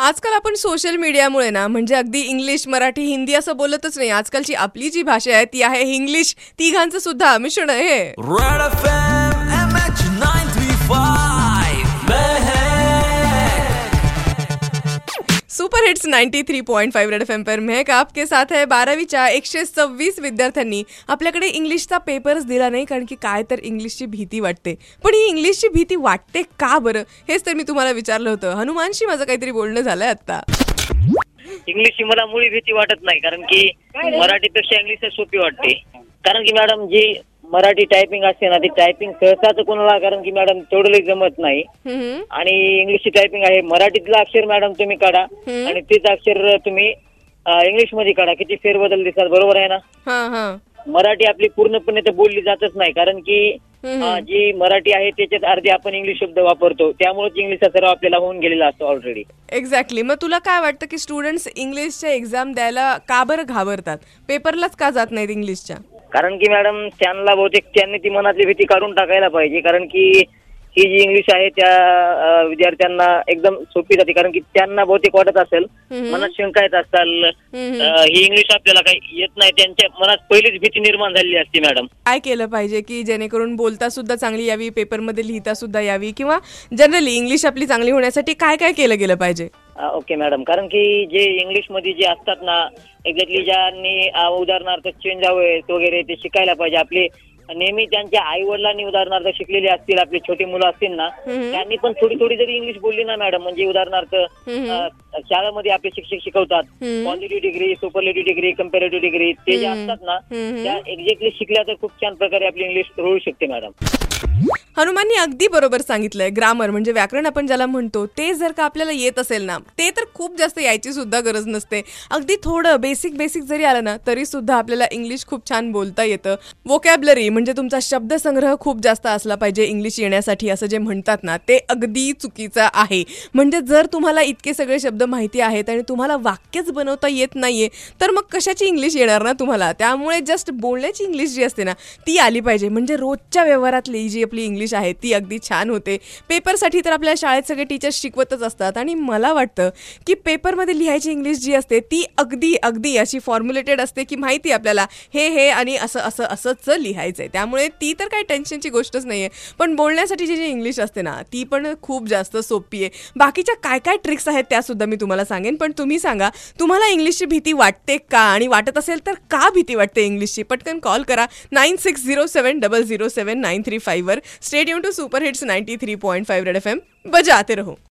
आजकाल आपण सोशल मीडियामुळे ना म्हणजे अगदी इंग्लिश, मराठी, हिंदी असं बोलतच नाही. आजकालची आपली जी भाषा आहे ती आहे इंग्लिश. तिघांचं सुद्धा मिश्रण आहे. Red FM MH 935 super hits 93.5 Red FM पर महक आपके साथ है. 12वीच्या 126 विद्यार्थ्यांनी आपल्याकडे इंग्लिशचा पेपरच दिला नाही, कारण की काय तर इंग्लिशची भीती वाटते. पण ही इंग्लिशची भीती वाटते का बरं, हेच तर मी तुम्हाला विचारलं होतं. हनुमानशी माझं काहीतरी बोलणं झालंय आता. इंग्लिशची मला मुळी भीती वाटत नाही, कारण की मराठीपेक्षा इंग्लिश सोपी वाटते. कारण की मॅडम जी मराठी टायपिंग असते ना, ती टायपिंग सहसा तर कोणाला, कारण की मॅडम तेवढं जमत नाही. आणि इंग्लिशची टायपिंग आहे, मराठीतलं अक्षर मॅडम तुम्ही काढा आणि तेच अक्षर तुम्ही इंग्लिश मध्ये काढा, किती फेरबदल दिसतात. बरोबर आहे ना? मराठी आपली पूर्णपणे तर बोलली जातच नाही, कारण की जी मराठी आहे त्याच्यात अर्धे आपण इंग्लिश शब्द वापरतो, त्यामुळे इंग्लिशचा सराव आपल्याला होऊन गेलेला असतो ऑलरेडी. एक्झॅक्टली. मग तुला काय वाटतं की स्टुडंट्स इंग्लिशच्या एक्झाम द्यायला का बरं घाबरतात, पेपरलाच का जात नाहीत इंग्लिशच्या? कारण की मॅडम त्यांना बहुतेक त्यांनी ती मनातली भीती काढून टाकायला पाहिजे, कारण की ही जी इंग्लिश आहे त्या विद्यार्थ्यांना एकदम सोपी जाते. कारण की त्यांना बहुतेक वाटत असेल, मनात शंका येत असताल, ही इंग्लिश आपल्याला काही येत नाही, त्यांच्या मनात पहिलीच भीती निर्माण झालेली असते. मॅडम काय केलं पाहिजे की जेणेकरून बोलता सुद्धा चांगली यावी, पेपरमध्ये लिहिता सुद्धा यावी, किंवा जनरली इंग्लिश आपली चांगली होण्यासाठी काय काय केलं गेलं पाहिजे? ओके मॅडम, कारण की जे इंग्लिश मध्ये जे असतात ना, एक्झॅक्टली ज्यांनी उदाहरणार्थ चेंज अवेज वगैरे ते शिकायला पाहिजे. आपले नेहमी त्यांच्या आई वडिलांनी उदाहरणार्थ शिकलेले असतील, आपली छोटी मुलं असतील ना, त्यांनी पण थोडी थोडी जरी इंग्लिश बोलली ना मॅडम, म्हणजे उदाहरणार्थ शाळेमध्ये आपले शिक्षक शिकवतात positive degree, superlative degree, comparative degree, ते जे असतात ना, त्या एक्झॅक्टली शिकल्या तर खूप छान प्रकारे आपली इंग्लिश होऊ शकते. मॅडम हनुमाननी अगदी बरोबर सांगितलंय. ग्रामर म्हणजे व्याकरण आपण ज्याला म्हणतो, ते जर का आपल्याला येत असेल ना, ते तर खूप जास्त यायची सुद्धा गरज नसते. अगदी थोडं बेसिक जरी आलं ना, तरी सुद्धा आपल्याला इंग्लिश खूप छान बोलता येतं. वोकॅब्लरी म्हणजे तुमचा शब्दसंग्रह खूप जास्त असला पाहिजे इंग्लिश येण्यासाठी, असं जे म्हणतात ना, ते अगदी चुकीचं आहे. म्हणजे जर तुम्हाला इतके सगळे शब्द माहिती आहेत आणि तुम्हाला वाक्यच बनवता येत नाहीये, तर मग कशाची इंग्लिश येणार ना तुम्हाला? त्यामुळे जस्ट बोलण्याची इंग्लिश जी असते ना, ती आली पाहिजे. म्हणजे रोजच्या व्यवहारातली जी आपली इंग्लिश आहे ती अगदी छान होते. पेपरसाठी तर आपल्या शाळेत सगळे टीचर्स शिकवतच असतात, आणि मला वाटतं की पेपरमध्ये लिहायची इंग्लिश जी असते ती अगदी अशी फॉर्म्युलेटेड असते की माहिती आपल्याला हे आणि असंच लिहायचंय. त्यामुळे ती तर काही टेन्शनची गोष्टच नाहीये. पण बोलण्यासाठी जी इंग्लिश असते ना, ती पण खूप जास्त सोपी आहे. बाकीच्या काय काय ट्रिक्स आहेत त्या सुद्धा मी तुम्हाला सांगेन. पण तुम्ही सांगा, तुम्हाला इंग्लिशची भीती वाटते का, आणि वाटत असेल तर का भीती वाटते इंग्लिशची? पटकन कॉल करा 9607007935 वर. Stay tune to super hits 93.5 Red FM. बजाते रहो.